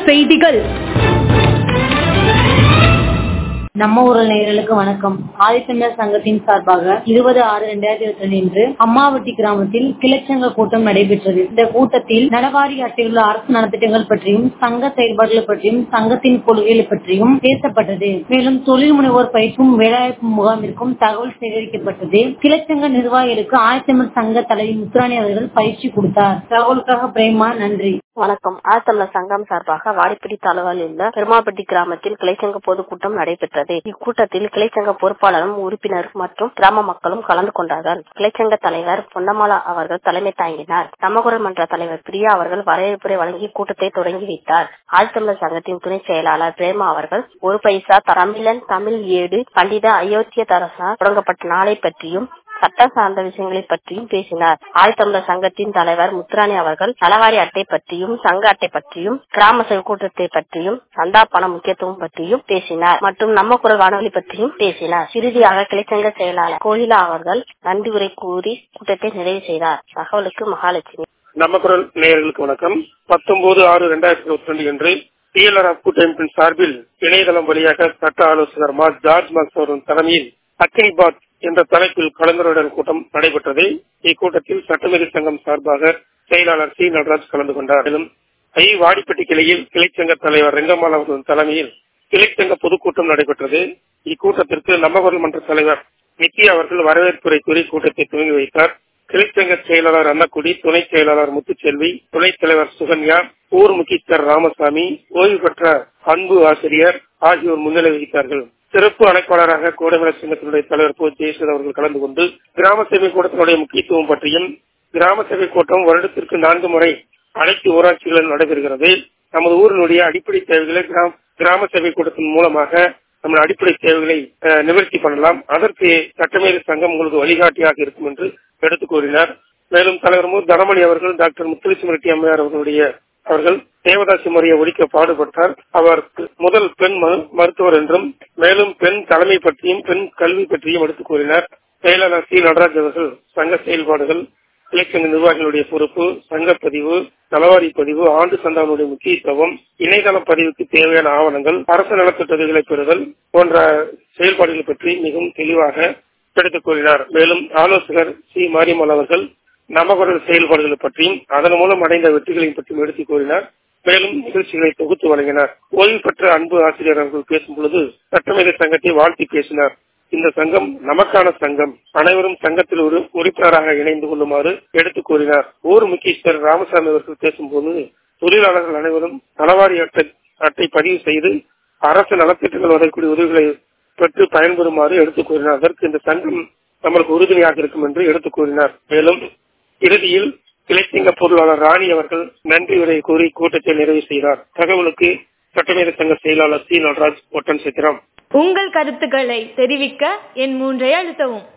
செய்திகள். நம்ம ஊரல் நேயர்களுக்கு வணக்கம். ஆதித்தமிழர் சங்கத்தின் சார்பாக 20/6/2022 இன்று அம்மாவட்டி கிராமத்தில் கிளைச்சங்க கூட்டம் நடைபெற்றது. இந்த கூட்டத்தில் நலவாரி அட்டையில் உள்ள அரசு நலத்திட்டங்கள் பற்றியும் சங்க செயல்பாடுகள் பற்றியும் சங்கத்தின் கொள்கைகள் பற்றியும் பேசப்பட்டது. மேலும் தொழில் முனைவோர் பயிற்சியும் வேலைவாய்ப்பு முகாமிற்கும் தகவல் சேகரிக்கப்பட்டது. கிளைச்சங்க நிர்வாகிகளுக்கு ஆதித்தமிழர் சங்க தலைவி முத்துராணி அவர்கள் பயிற்சி கொடுத்தார். தகவலுக்காக பிரேமா, நன்றி. வணக்கம். ஆதித்தமிழர் சங்கம் சார்பாக வாடிப்பட்டி தாலுகாவில் உள்ள பெருமாப்பட்டி கிராமத்தில் கிளைச்சங்க பொதுக்கூட்டம் நடைபெற்றது. இக்கூட்டத்தில் கிளைச்சங்க பொறுப்பாளரும் உறுப்பினர் மற்றும் கிராம மக்களும் கலந்து கொண்டார்கள். கிளைச்சங்க தலைவர் பொன்னமாலா அவர்கள் தலைமை தாங்கினார். நமகுரல் மன்ற தலைவர் பிரியா அவர்கள் வரவேற்புரை வழங்கி கூட்டத்தை தொடங்கி வைத்தார். ஆதித்தமிழர் சங்கத்தின் துணை செயலாளர் பிரேமா அவர்கள் ஒரு பைசா தமிழன் தமிழ் ஏடு பண்டித அயோத்திய தரசா தொடங்கப்பட்ட நாளை பற்றியும் சட்டம் சார்ந்த விஷயங்களை பற்றியும் பேசினார். ஆதித்தமிழர் சங்கத்தின் தலைவர் முத்துராணி அவர்கள் நலவாரி அட்டை பற்றியும் சங்க அட்டை பற்றியும் கிராம சபை கூட்டத்தை பற்றியும் சந்தா பண முக்கியத்துவம் பற்றியும் பேசினார் மற்றும் நம்ம குரல் வானொலி பற்றியும் பேசினார். இறுதியாக கிளைச்சங்க செயலாளர் கோயிலா அவர்கள் நன்றி உரை கூறி கூட்டத்தை நிறைவு செய்தார். தகவலுக்கு மகாலட்சுமி. நம்ம குரல் நேயர்களுக்கு வணக்கம். 19/6/2022 அன்று டிஎல்ஆர் கூட்டமைப்பின் சார்பில் இணையதளம் வழியாக சட்ட ஆலோசகர் ஜார்ஜ் மார்க்ஸ் அவர்கள் தலைமையில் அக்னிபாத் என்ற தலைப்பில் கலந்துரையாடல் கூட்டம் நடைபெற்றது. இக்கூட்டத்தில் சட்டமேதை சங்கம் சார்பாக செயலாளர் சி நடராஜ் கலந்து கொண்டார். மேலும் வாடிப்பட்டி கிளையில் கிளைச்சங்க தலைவர் ரெங்கம்மாள் அவர்களின் தலைமையில் கிளைச்சங்க பொதுக்கூட்டம் நடைபெற்றது. இக்கூட்டத்திற்கு நம்மகுரல் மன்ற தலைவர் நித்யா அவர்கள் வரவேற்புரை கூறி கூட்டத்தை துவங்கி வைத்தார். கிளைச்சங்க செயலாளர் அன்னக்குடி, துணை செயலாளர் முத்துச்செல்வி, துணைத் தலைவர் சுகன்யா, ஊர் முக்கியஸ்தர் ராமசாமி, ஓய்வு பெற்ற அன்பு ஆசிரியர் ஆகியோர் முன்னிலை வகித்தார்கள். சிறப்பு அழைப்பாளராக கோடைமலர் சங்கத்தினுடைய தலைவர் போ ஜெயசுதா அவர்கள் கலந்து கொண்டு கிராம சபை கூட்டத்தினுடைய முக்கியத்துவம் பற்றியும் கிராம சபை கூட்டம் வருடத்திற்கு 4 முறை அனைத்து ஊராட்சிகளில் நடைபெறுகிறது. நமது ஊரினுடைய அடிப்படை தேவைகளை கிராம சபை கூட்டத்தின் மூலமாக நம்ம அடிப்படை தேவைகளை நிவர்த்தி பண்ணலாம். அதற்கு சட்டமேதை சங்கம் உங்களுக்கு வழிகாட்டியாக இருக்கும் என்று எடுத்துக் கூறினார். மேலும் தலைவர் மு தனமணி அவர்கள் டாக்டர் முத்துலட்சுமி ரெட்டி அம்மையார் அவர்கள் தேவதாசி முறையை ஒழிக்க பாடுபட்டார். அவர் முதல் பெண் மருத்துவர் என்றும் மேலும் பெண் தலைமை பற்றியும் பெண் கல்வி பற்றியும் எடுத்துக் கூறினார். செயலாளர் சி நடராஜ் அவர்கள் சங்க செயல்பாடுகள், கிளைச்சங்க நிர்வாகிகளுடைய பொறுப்பு, சங்கப்பதிவு, நலவாரி பதிவு, ஆண்டு சந்தாவுடைய முக்கியத்துவம், இணையதள பதிவுக்கு தேவையான ஆவணங்கள், அரசு நலத்திட்டங்களை பெறுதல் போன்ற செயல்பாடுகள் பற்றி மிகவும் தெளிவாக எடுத்துக் கூறினார். மேலும் ஆலோசகர் சி மாரியம்மாள் அவர்கள் நமகுரல் செயல்பாடுகளை பற்றியும் அதன் மூலம் அடைந்த வெற்றிகளையும் பற்றியும் எடுத்துக் கூறினார். மேலும் நிகழ்ச்சிகளை தொகுத்து வழங்கினார். ஓய்வு பெற்ற அன்பு ஆசிரியர் அவர்கள் பேசும் பொழுது சட்டமேதை சங்கத்தை வாழ்த்தி பேசினார். இந்த சங்கம் நமக்கான சங்கம், அனைவரும் சங்கத்தில் ஒரு உறுப்பினராக இணைந்து கொள்ளுமாறு எடுத்துக் கூறினார். ஊர் முக்கியஸ்தர் ராமசாமி அவர்கள் பேசும்போது தொழிலாளர்கள் அனைவரும் நலவாரி அட்டை பதிவு செய்து அரசு நலத்திட்டங்கள் வரக்கூடிய உதவிகளை பெற்று பயன்பெறுமாறு எடுத்துக் கூறினார். அதற்கு இந்த சங்கம் நம்மளுக்கு உறுதுணையாக இருக்கும் என்று எடுத்துக் கூறினார். மேலும் இறுதியில் கிளைச்சங்க பொருளாளர் ராணி அவர்கள் நன்றி உரை கூறி கூட்டத்தை நிறைவு செய்தார். தகவலுக்கு சட்டமேதை சங்க செயலாளர் சி நடராஜ், ஒட்டன் சித்திரம். உங்கள் கருத்துக்களை தெரிவிக்க என் 3 அழுத்தவும்.